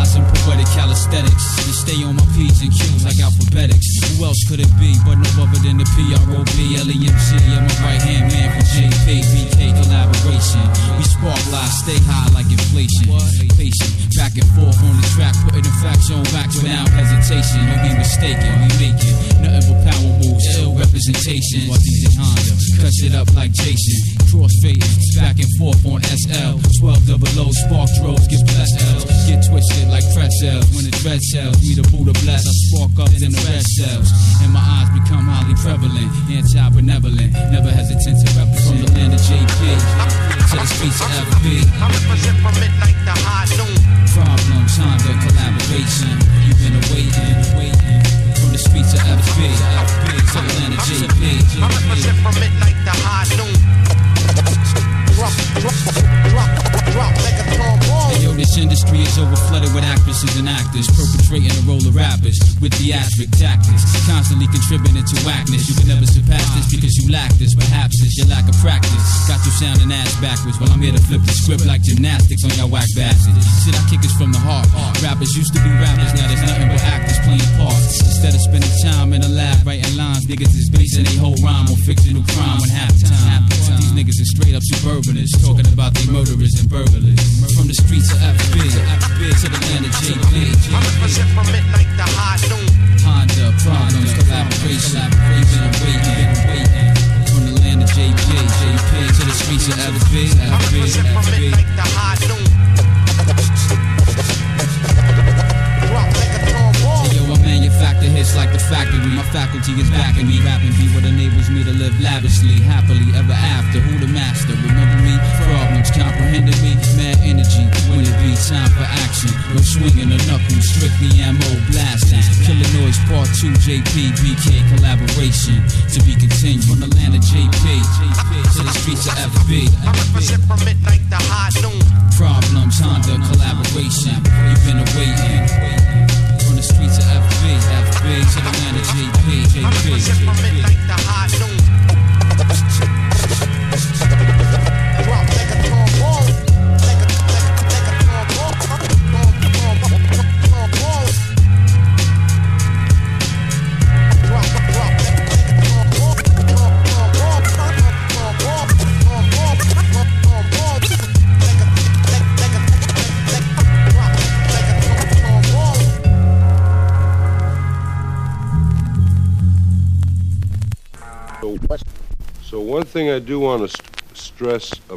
exercise some poetic calisthenics and stay on my P's and Q's like alphabetics. Who else could it be but no other than the PROBLEMG? I'm a right-hand man for JP, BK collaboration. We spark live, stay high like inflation. Patient, back and forth on the track, putting the facts on wax without hesitation. Don't be mistaken, we make it nothing but power moves, ill representation. While DJ Honda cuts it up like Jason. Crossfade, back and forth on SL. 12 double O, spark droves, get blessed L's. Get twisted like pretzels. When the dread cells need a Buddha bless, I spark up in the red cells. And my eyes become highly prevalent, anti-benevolent, never hesitant to represent. From the land of JP to the streets of FB, I represent from midnight to high noon. Problems, Honda, collaboration. You've been waiting. From the streets of FB to the land of JP. I represent from midnight to high noon. Drop like a trombone. Hey, yo, this industry is overflooded with actresses and actors perpetrating the role of rappers with theatric tactics, constantly contributing to whackness. You can never surpass this because you lack this. Perhaps it's your lack of practice got you sounding ass backwards. While I'm here to flip the script like gymnastics on your whack bastards. Shit, I kick us from the heart. Rappers used to be rappers, now there's nothing but actors playing parts. Instead of spending time in the lab writing lines, niggas is basing their whole rhyme on fictional crime. When half the time, these niggas are straight up suburbanists talking about they murderers and burglars. From the streets of FB to the land of JP. I represent from midnight to high noon. Honda, problems, collaboration. You've been waiting. From the land of JP to the streets of FB. I represent from midnight to high noon. Drop like a trombone. Yo, I manufacture hits like the factory. My faculty is backing me. Rapping be what enables me to live lavishly, happily ever after. Who the master? Remember me? Problems comprehending me. Mad energy when it be time for action. No swinging the knuckles, strictly ammo blasting. Killer Noise Part 2, JP, BK collaboration. To be continued from the land of JP to the streets of FB. I represent from midnight to high noon. Problems, Honda, collaboration. You've been waiting. From the streets of FB to the land of JP. I represent from midnight to high noon. Drop like a trombone. Like a trombone. Drop like a So one thing I do want to stress